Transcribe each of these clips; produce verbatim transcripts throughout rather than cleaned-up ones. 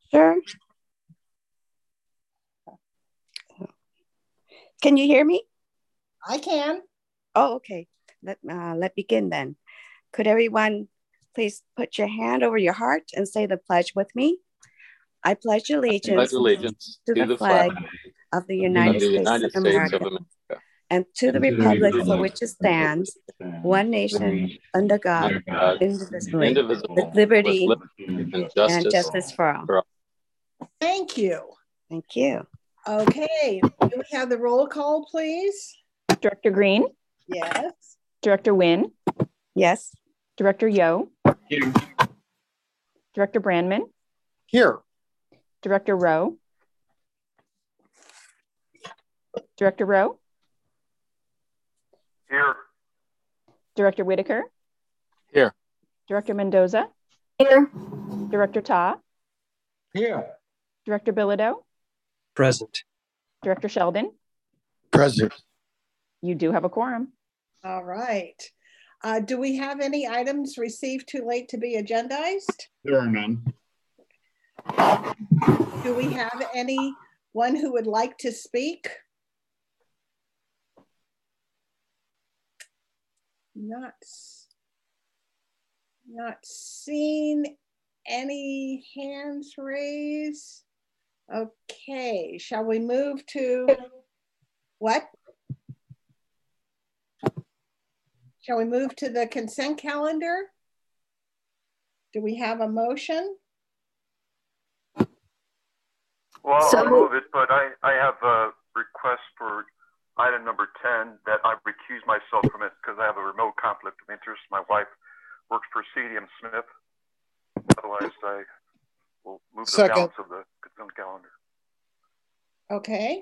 Sure. Can you hear me? I can. Oh, okay. Let uh, let begin then. Could everyone please put your hand over your heart and say the pledge with me? I pledge allegiance, pledge allegiance to, to the, the flag, flag of the United, of the States, United of States America, of America, and to and the to the republic for republic which it stands, one nation, under God, under God, indivisible, with indivisible, liberty with liberty and and justice, justice for all. for all. Thank you. Thank you. Okay, may we have the roll call, please? Director Green? Yes. Director Nguyen? Yes. Director Yo? Here. Director Brandman? Here. Director Rowe? Director Rowe? Here. Director Whitaker? Here. Director Mendoza? Here. Director Ta? Here. Director Bilodeau? Present. Director Sheldon? Present. You do have a quorum. All right. Uh, do we have any items received too late to be agendized? There are none. Do we have anyone who would like to speak? Not, not seeing any hands raised. Okay, shall we move to what? Shall we move to the consent calendar? Do we have a motion? Well, So- I'll move it, but I, I have a request for item number ten that I recuse myself from it because I have a remote conflict of interest. My wife works for C D M Smith. Otherwise, I will move the Second. balance of the consent calendar. Okay,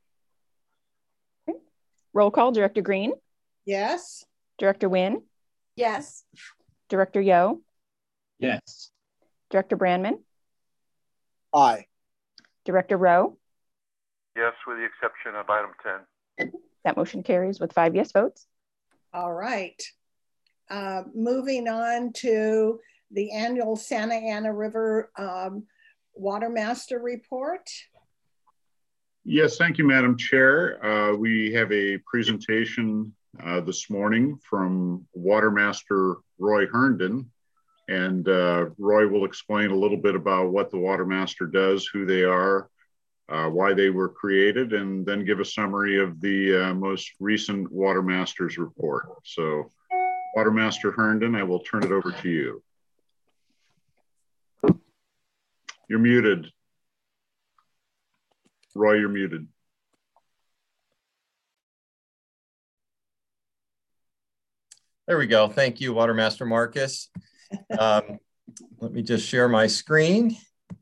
Roll call. Director Green? yes. Director Nguyen? Yes. Director Yo? Yes. Director Brandman? Aye. Director Rowe? Yes, with the exception of item ten. That motion carries with five yes votes. All right. Uh, moving on to the annual Santa Ana River um, Water Master Report. Yes, thank you, Madam Chair. Uh, we have a presentation uh, this morning from Water Master Roy Herndon, and uh, Roy will explain a little bit about what the Water Master does, who they are, uh, why they were created, and then give a summary of the uh, most recent Water Masters report. So, Water Master Herndon, I will turn it over to you. You're muted. Roy, you're muted. There we go. Thank you, Water Master Marcus. Um, let me just share my screen.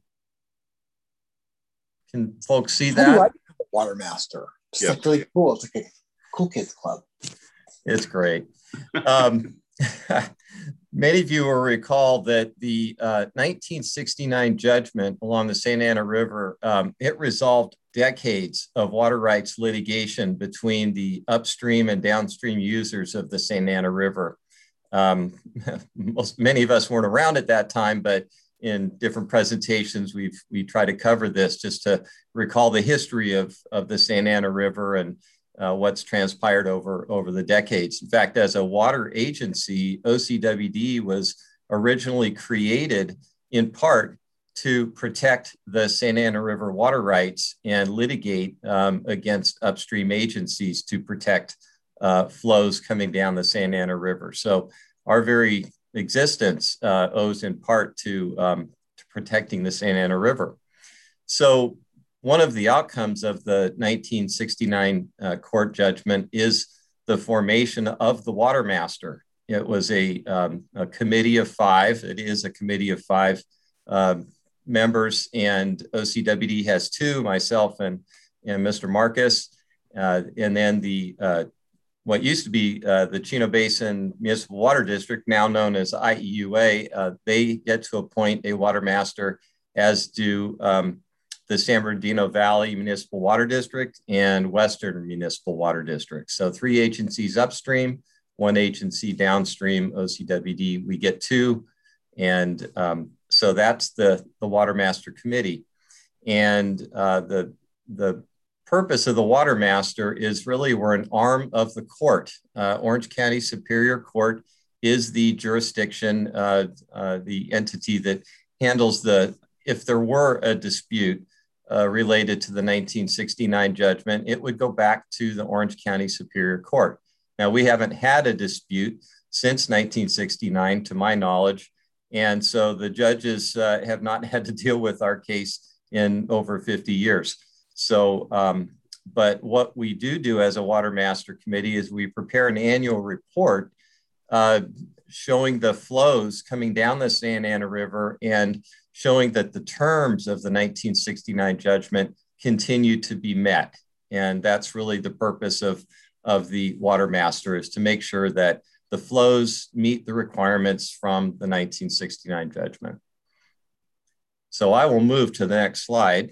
Can folks see that? Like Water Master. It's Yes. like really cool. It's like a cool kids club. It's great. Um, many of you will recall that the uh, nineteen sixty-nine judgment along the Santa Ana River, um, it resolved decades of water rights litigation between the upstream and downstream users of the Santa Ana River. Um, most, many of us weren't around at that time, but in different presentations, we've we try to cover this just to recall the history of, of the Santa Ana River and uh, what's transpired over, over the decades. In fact, as a water agency, O C W D was originally created in part to protect the Santa Ana River water rights and litigate um, against upstream agencies to protect uh, flows coming down the Santa Ana River. So our very existence uh, owes in part to, um, to protecting the Santa Ana River. So one of the outcomes of the nineteen sixty-nine uh, court judgment is the formation of the Water Master. It was a, um, a committee of five. It is a committee of five uh, members, and O C W D has two, myself and, and Mister Marcus. Uh, and then the uh, what used to be uh, the Chino Basin Municipal Water District, now known as I E U A, uh, they get to appoint a water master, as do um, the San Bernardino Valley Municipal Water District and Western Municipal Water District. So three agencies upstream, one agency downstream, O C W D. We get two, and um, so that's the, the Water Master Committee. And uh, the, the purpose of the Water Master is really we're an arm of the court. Uh, Orange County Superior Court is the jurisdiction, uh, uh, the entity that handles the, if there were a dispute uh, related to the nineteen sixty-nine judgment, it would go back to the Orange County Superior Court. Now, we haven't had a dispute since nineteen sixty-nine, to my knowledge. And so the judges uh, have not had to deal with our case in over fifty years. So, um, but what we do do as a Water Master Committee is we prepare an annual report uh, showing the flows coming down the Santa Ana River and showing that the terms of the nineteen sixty-nine judgment continue to be met. And that's really the purpose of, of the Water Master, is to make sure that the flows meet the requirements from the nineteen sixty-nine judgment. So I will move to the next slide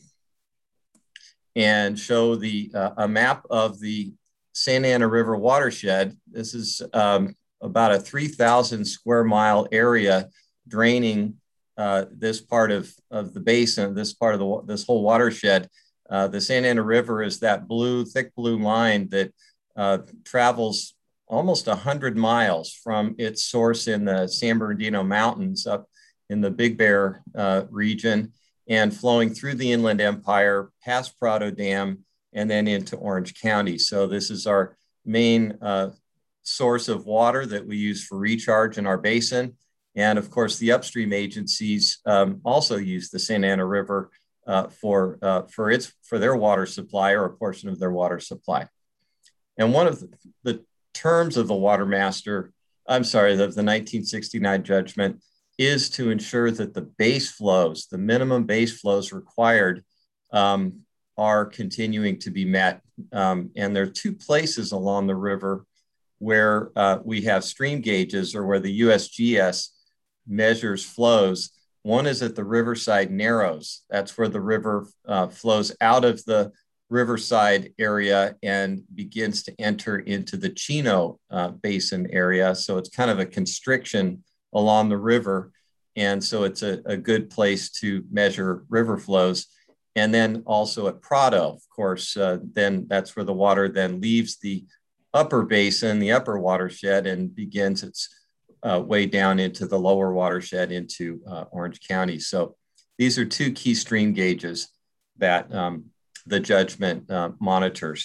and show the uh, a map of the Santa Ana River watershed. This is um, about a three thousand square mile area draining uh, this part of, of the basin, this part of the, this whole watershed. Uh, the Santa Ana River is that blue, thick blue line that uh, travels almost one hundred miles from its source in the San Bernardino Mountains up in the Big Bear uh, region, and flowing through the Inland Empire, past Prado Dam, and then into Orange County. So this is our main uh, source of water that we use for recharge in our basin. And of course, the upstream agencies um, also use the Santa Ana River uh, for, uh, for, its, for their water supply, or a portion of their water supply. And one of the, the terms of the Water Master, I'm sorry, the, the nineteen sixty-nine judgment, is to ensure that the base flows, the minimum base flows required, um, are continuing to be met. Um, and there are two places along the river where uh, we have stream gauges, or where the U S G S measures flows. One is at the Riverside Narrows. That's where the river uh, flows out of the Riverside area and begins to enter into the Chino uh, Basin area. So it's kind of a constriction along the river. And so it's a, a good place to measure river flows. And then also at Prado, of course, uh, then that's where the water then leaves the upper basin, the upper watershed, and begins its uh, way down into the lower watershed into uh, Orange County. So these are two key stream gauges that um, the judgment uh, monitors.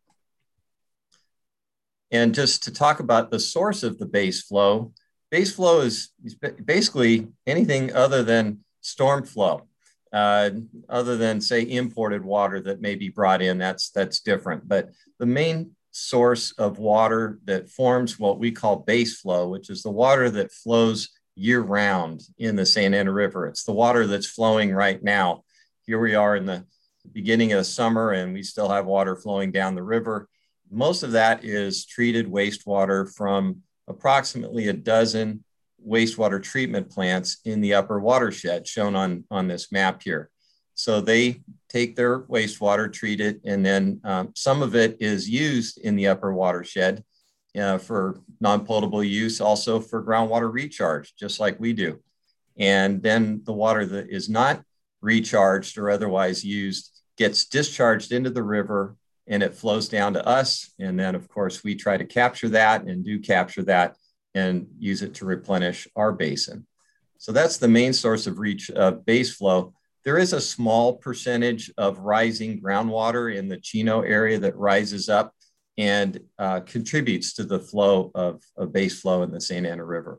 And just to talk about the source of the base flow, base flow is basically anything other than storm flow, uh, other than, say, imported water that may be brought in. That's, that's different. But the main source of water that forms what we call base flow, which is the water that flows year round in the Santa Ana River. It's the water that's flowing right now. Here we are in the beginning of the summer, and we still have water flowing down the river. Most of that is treated wastewater from approximately a dozen wastewater treatment plants in the upper watershed, shown on, on this map here. So they take their wastewater, treat it, and then um, some of it is used in the upper watershed uh, for non-potable use, also for groundwater recharge, just like we do. And then the water that is not recharged or otherwise used gets discharged into the river, and it flows down to us. And then, of course, we try to capture that and do capture that and use it to replenish our basin. So that's the main source of reach uh, base flow. There is a small percentage of rising groundwater in the Chino area that rises up and uh, contributes to the flow of, of base flow in the Santa Ana River.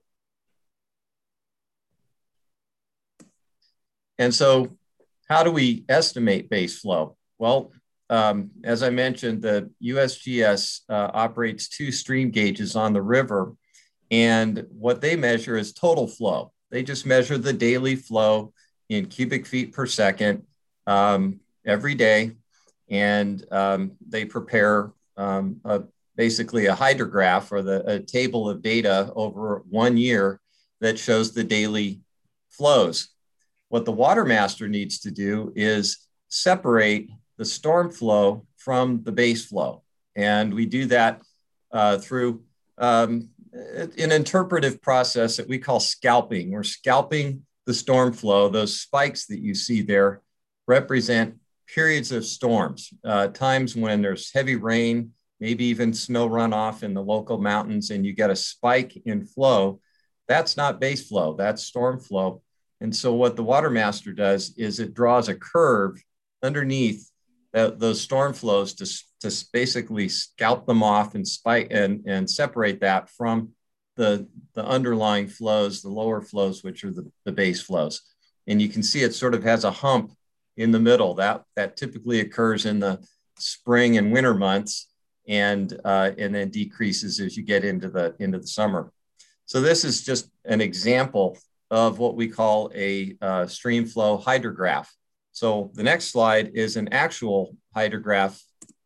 And so how do we estimate base flow? Well, um, as I mentioned, the U S G S uh, operates two stream gauges on the river, and what they measure is total flow. They just measure the daily flow in cubic feet per second um, every day, and um, they prepare um, a, basically a hydrograph, or the, a table of data over one year that shows the daily flows. What the Water Master needs to do is separate the storm flow from the base flow. And we do that uh, through um, an interpretive process that we call scalping. We're scalping the storm flow. Those spikes that you see there represent periods of storms, uh, times when there's heavy rain, maybe even snow runoff in the local mountains, and you get a spike in flow. That's not base flow, that's storm flow. And so what the WaterMaster does is it draws a curve underneath that, those storm flows to, to basically scalp them off and spike and, and separate that from the, the underlying flows, the lower flows, which are the, the base flows. And you can see it sort of has a hump in the middle. That, that typically occurs in the spring and winter months, and, uh, and then decreases as you get into the, into the summer. So this is just an example of what we call a uh, stream flow hydrograph. So the next slide is an actual hydrograph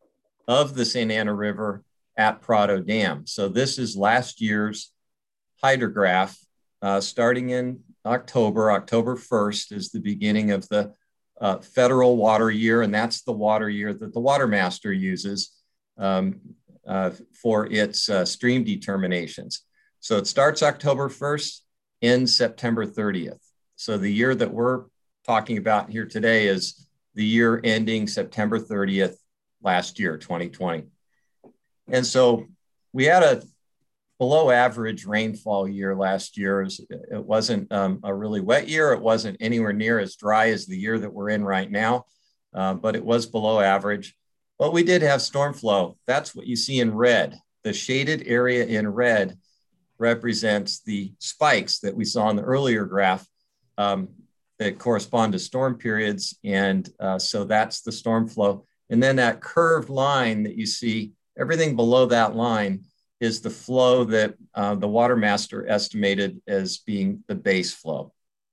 of the Saint Ana River at Prado Dam. So this is last year's hydrograph, uh, starting in October. October first is the beginning of the uh, federal water year, and that's the water year that the WaterMaster uses um, uh, for its uh, stream determinations. So it starts October first, ends September thirtieth. So the year that we're talking about here today is the year ending September thirtieth last year, twenty twenty. And so we had a below average rainfall year last year. It wasn't um, a really wet year. It wasn't anywhere near as dry as the year that we're in right now, uh, but it was below average. But we did have storm flow. That's what you see in red. The shaded area in red represents the spikes that we saw in the earlier graph um, that correspond to storm periods. And uh, so that's the storm flow. And then that curved line that you see, everything below that line is the flow that uh, the WaterMaster estimated as being the base flow.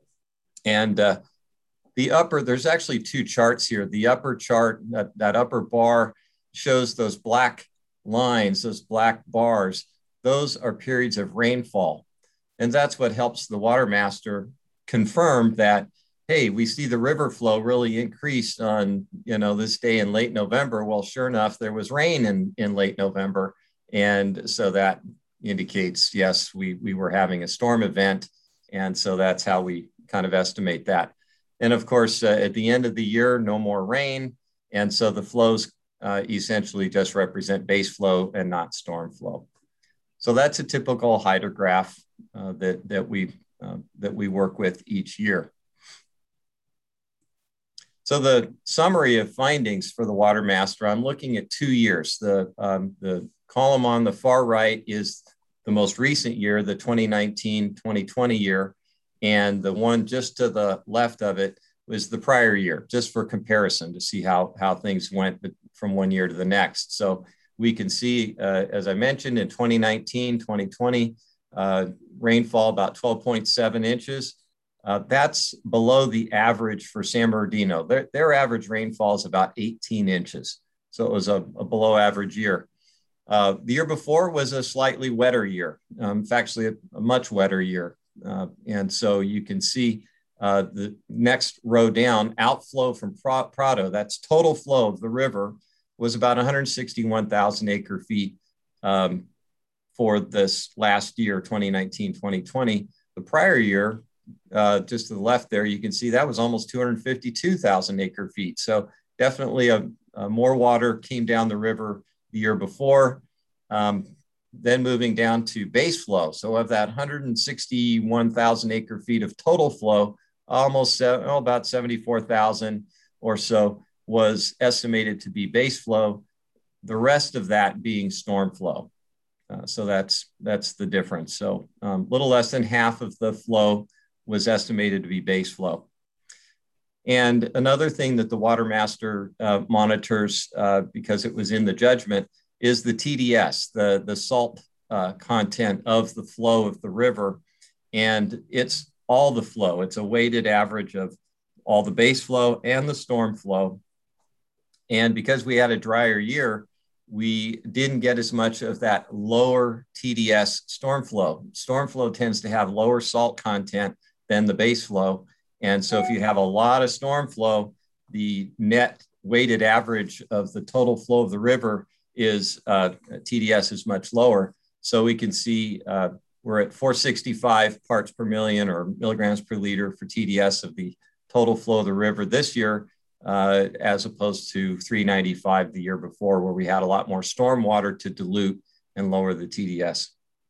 And uh, the upper, there's actually two charts here. The upper chart, that, that upper bar shows those black lines, those black bars. Those are periods of rainfall. And that's what helps the WaterMaster confirm that, hey, we see the river flow really increase on, you know, this day in late November. Well, sure enough, there was rain in, in late November. And so that indicates, yes, we, we were having a storm event. And so that's how we kind of estimate that. And of course, uh, at the end of the year, no more rain. And so the flows uh, essentially just represent base flow and not storm flow. So that's a typical hydrograph uh, that, that, we, uh, that we work with each year. So the summary of findings for the WaterMaster, I'm looking at two years. The, um, the column on the far right is the most recent year, the twenty nineteen twenty twenty year. And the one just to the left of it was the prior year, just for comparison to see how, how things went from one year to the next. So we can see, uh, as I mentioned, in twenty nineteen twenty twenty, uh, rainfall about twelve point seven inches. Uh, that's below the average for San Bernardino. Their, their average rainfall is about eighteen inches. So it was a, a below average year. Uh, the year before was a slightly wetter year. Um, it's actually a, a much wetter year. Uh, and so you can see uh, the next row down, outflow from Prado, that's total flow of the river, was about one hundred sixty-one thousand acre feet um, for this last year, twenty nineteen twenty twenty. The prior year, uh, just to the left there, you can see that was almost two hundred fifty-two thousand acre feet. So definitely a, a more water came down the river the year before. Um, then moving down to base flow. So of that one hundred sixty-one thousand acre feet of total flow, almost uh, oh, about seventy-four thousand or so was estimated to be base flow, the rest of that being storm flow. Uh, so that's, that's the difference. So a um, little less than half of the flow was estimated to be base flow. And another thing that the WaterMaster uh, monitors, uh, because it was in the judgment, is the T D S, the, the salt uh, content of the flow of the river. And it's all the flow. It's a weighted average of all the base flow and the storm flow. And because we had a drier year, we didn't get as much of that lower T D S storm flow. Storm flow tends to have lower salt content than the base flow. And so if you have a lot of storm flow, the net weighted average of the total flow of the river is uh, T D S is much lower. So we can see uh, we're at four sixty-five parts per million or milligrams per liter for T D S of the total flow of the river this year, uh, as opposed to three ninety-five the year before, where we had a lot more storm water to dilute and lower the T D S.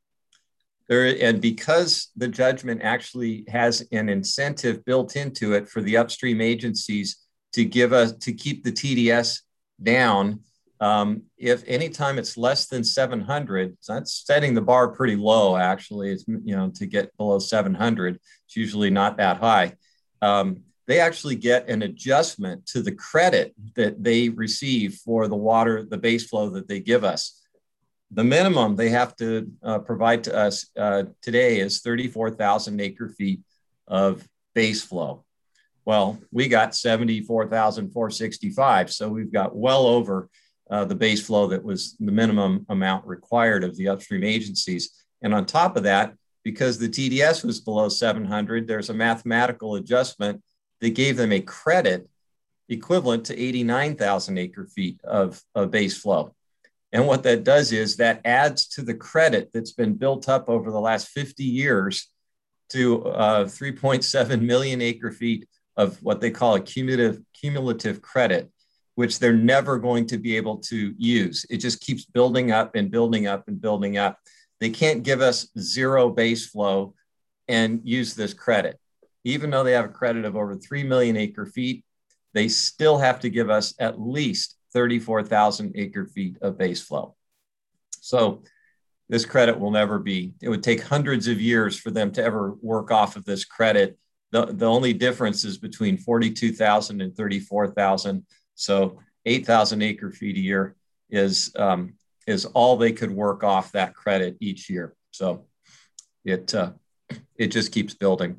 There, and because the judgment actually has an incentive built into it for the upstream agencies to give us, to keep the T D S down, um, if anytime it's less than seven hundred, so that's setting the bar pretty low, actually, it's, you know, to get below seven hundred, it's usually not that high. Um, they actually get an adjustment to the credit that they receive for the water, the base flow that they give us. The minimum they have to uh, provide to us uh, today is thirty-four thousand acre feet of base flow. Well, we got seventy-four thousand four hundred sixty-five, so we've got well over uh, the base flow that was the minimum amount required of the upstream agencies. And on top of that, because the T D S was below seven hundred, there's a mathematical adjustment that gave them a credit equivalent to eighty-nine thousand acre feet of, of base flow. And what that does is that adds to the credit that's been built up over the last fifty years to uh, three point seven million acre feet of what they call a cumulative, cumulative credit, which they're never going to be able to use. It just keeps building up and building up and building up. They can't give us zero base flow and use this credit. Even though they have a credit of over three million acre feet, they still have to give us at least thirty-four thousand acre feet of base flow. So this credit will never be, it would take hundreds of years for them to ever work off of this credit. The, the only difference is between forty-two thousand and thirty-four thousand. So eight thousand acre feet a year is, um, is all they could work off that credit each year. So it, uh, it just keeps building.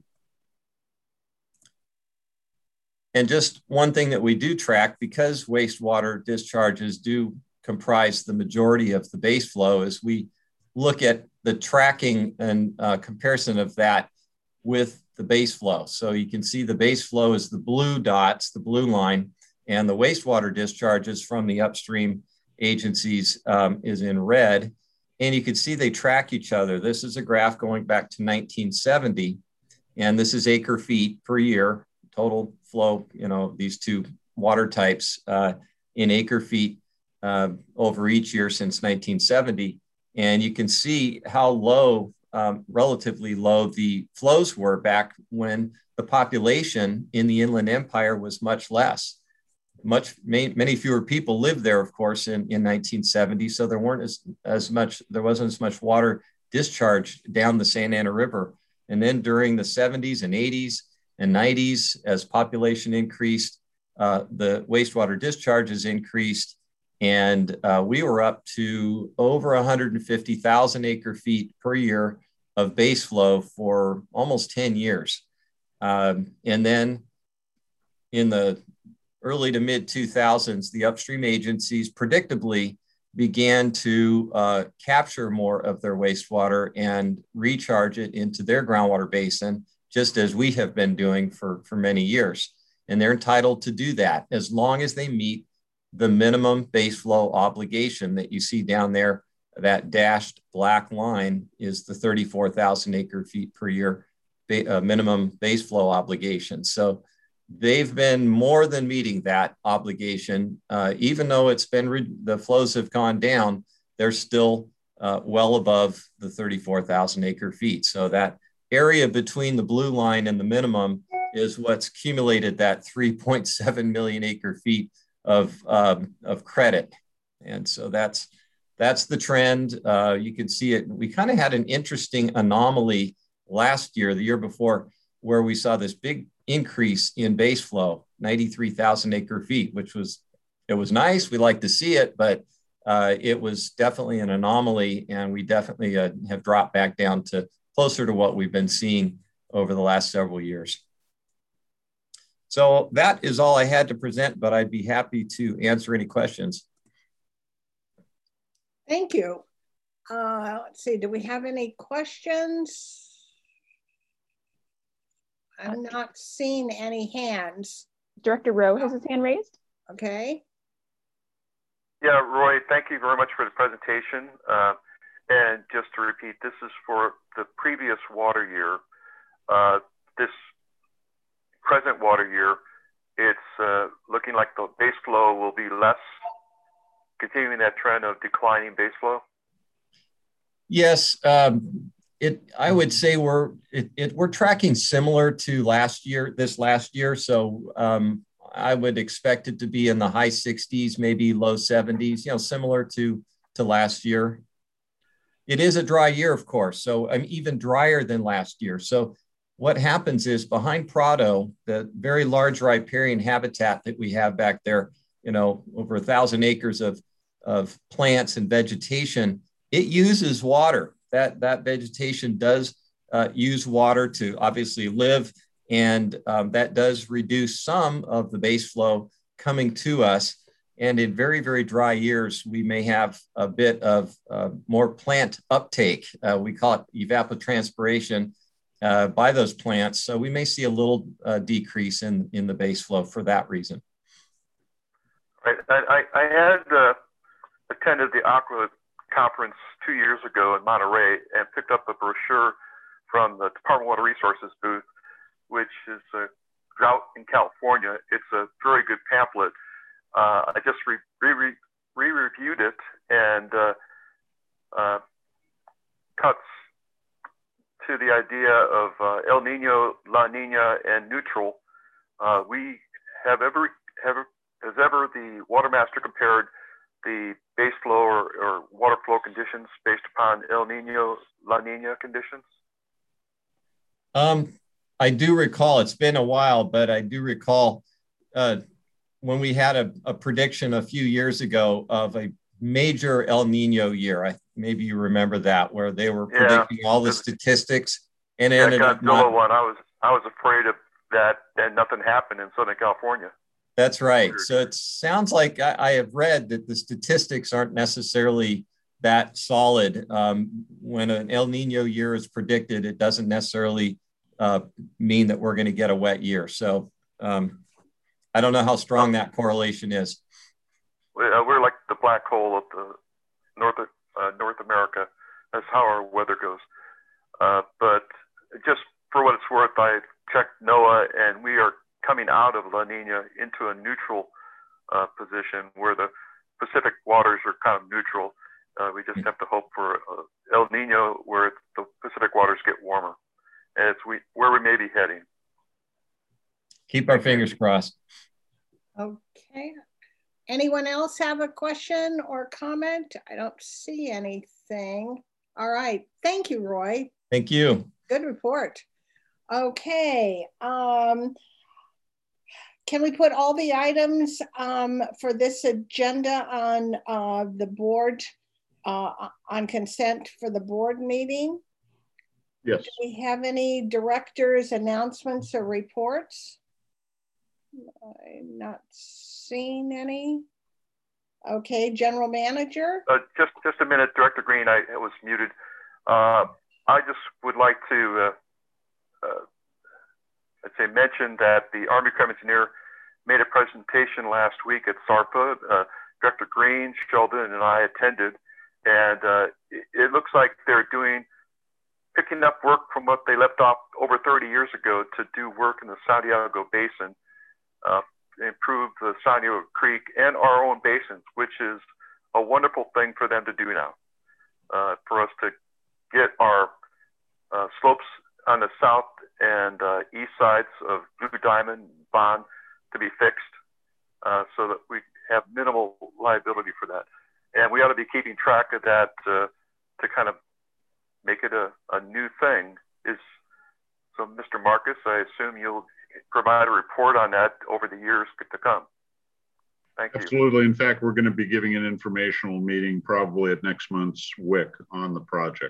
And just one thing that we do track, because wastewater discharges do comprise the majority of the base flow, is we look at the tracking and uh, comparison of that with the base flow. So you can see the base flow is the blue dots, the blue line, and the wastewater discharges from the upstream agencies um, is in red. And you can see they track each other. This is a graph going back to nineteen seventy, and this is acre feet per year, total flow, you know, these two water types uh, in acre feet uh, over each year since nineteen seventy. And you can see how low, um, relatively low, the flows were back when the population in the Inland Empire was much less. Much, many, many fewer people lived there, of course, in, in nineteen seventy. So there weren't as, as much, there wasn't as much water discharged down the Santa Ana River. And then during the seventies and eighties and nineties, as population increased, uh, the wastewater discharges increased, and uh, we were up to over one hundred fifty thousand acre feet per year of base flow for almost ten years. Um, and then in the early to mid two thousands, the upstream agencies predictably began to uh, capture more of their wastewater and recharge it into their groundwater basin, just as we have been doing for, for many years. And they're entitled to do that as long as they meet the minimum base flow obligation that you see down there. That dashed black line is the thirty-four thousand acre feet per year ba- uh, minimum base flow obligation. So they've been more than meeting that obligation. Uh, even though it's been, re- the flows have gone down, they're still uh, well above the thirty-four thousand acre feet. So that area between the blue line and the minimum is what's accumulated that three point seven million acre feet of, um, of credit. And so that's, that's the trend. Uh, you can see it. We kind of had an interesting anomaly last year, the year before, where we saw this big increase in base flow, ninety-three thousand acre feet, which was, it was nice. We like to see it, but uh, it was definitely an anomaly. And we definitely uh, have dropped back down to closer to what we've been seeing over the last several years. So that is all I had to present, but I'd be happy to answer any questions. Thank you. Uh, let's see, do we have any questions? I'm not seeing any hands. Director Rowe has his hand raised. Okay. Yeah, Roy, thank you very much for the presentation. Uh, And just to repeat, this is for the previous water year. Uh, this present water year, it's uh, looking like the base flow will be less, continuing that trend of declining base flow. Yes, um, it. I would say we're it, it. We're tracking similar to last year. This last year, so um, I would expect it to be in the high sixties, maybe low seventies. You know, similar to to last year. It is a dry year, of course, so I'm even drier than last year. So what happens is behind Prado, the very large riparian habitat that we have back there, you know, over a thousand acres of of plants and vegetation. It uses water. That, that vegetation does uh, use water to obviously live, and um, that does reduce some of the base flow coming to us. And in very, very dry years, we may have a bit of uh, more plant uptake. Uh, we call it evapotranspiration uh, by those plants. So we may see a little uh, decrease in, in the base flow for that reason. Right. I, I, I had uh, attended the Aqua conference two years ago in Monterey and picked up a brochure from the Department of Water Resources booth, which is a drought in California. It's a very good pamphlet. Uh, I just re, re, re reviewed it, and uh, uh, cuts to the idea of uh, El Nino, La Nina, and neutral. Uh, we have ever have has ever the Water Master compared the base flow or, or water flow conditions based upon El Nino, La Nina conditions? Um, I do recall, it's been a while, but I do recall uh, when we had a, a prediction a few years ago of a major El Nino year. I, maybe you remember that, where they were predicting yeah, all the statistics, and it yeah, ended up not. one. I was I was afraid of that, and nothing happened in Southern California. That's right. So it sounds like I, I have read that the statistics aren't necessarily that solid. Um, when an El Nino year is predicted, it doesn't necessarily uh, mean that we're going to get a wet year. So um, I don't know how strong that correlation is. We're like the black hole of the North uh, North America. That's how our weather goes. Uh, but just for what it's worth, I checked NOAA, and we are coming out of La Nina into a neutral uh, position where the Pacific waters are kind of neutral. Uh, we just have to hope for uh, El Nino where the Pacific waters get warmer. And it's we, where we may be heading. Keep our fingers crossed. Okay. Anyone else have a question or comment? I don't see anything. All right. Thank you, Roy. Thank you. Good report. Okay. Um, Can we put all the items um, for this agenda on uh, the board, uh, on consent for the board meeting? Yes. Do we have any directors' announcements or reports? I'm not seeing any. Okay, general manager? Uh, just, just a minute, Director Green, I was muted. Uh, I just would like to uh, uh, I'd say mention that the Army Corps of Engineer made a presentation last week at SARPA. Uh, Director Green, Sheldon, and I attended, and uh, it, it looks like they're doing, picking up work from what they left off over thirty years ago to do work in the Santiago Basin, uh, improve the Santiago Creek and our own basins, which is a wonderful thing for them to do now, uh, for us to get our uh, slopes on the south and uh, east sides of Blue Diamond, Bond, to be fixed, uh, so that we have minimal liability for that. And we ought to be keeping track of that uh, to kind of make it a, a new thing. Is so, Mister Marcus, I assume you'll provide a report on that over the years to come. Thank you. Absolutely. In fact, we're going to be giving an informational meeting probably at next month's W I C on the project.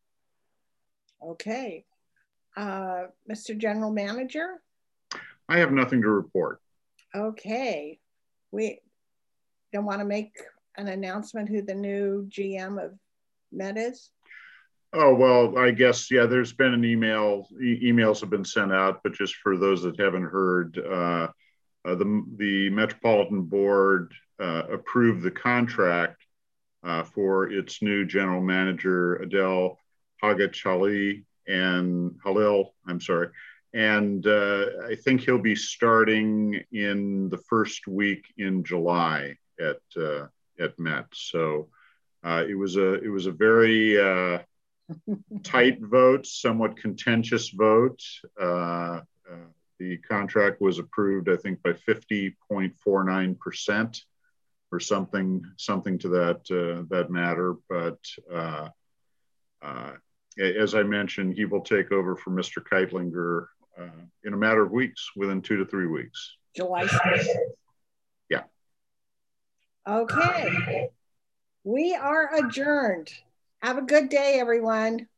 Okay. Uh, Mister General Manager? I have nothing to report. Okay. We don't want to make an announcement who the new G M of Met is? Oh, well, I guess, yeah, there's been an email, e emails have been sent out, but just for those that haven't heard, uh, uh, the, the Metropolitan Board uh, approved the contract uh, for its new general manager, Adel Hagachali and Halil, I'm sorry. And uh, I think he'll be starting in the first week in July at uh, at Met. So uh, it was a it was a very uh, tight vote, somewhat contentious vote. Uh, uh, the contract was approved, I think, by fifty point four nine percent or something something to that uh, that matter. But uh, uh, as I mentioned, he will take over for Mister Keitlinger uh, in a matter of weeks, within two to three weeks. July sixth. Yeah. Okay. We are adjourned. Have a good day, everyone.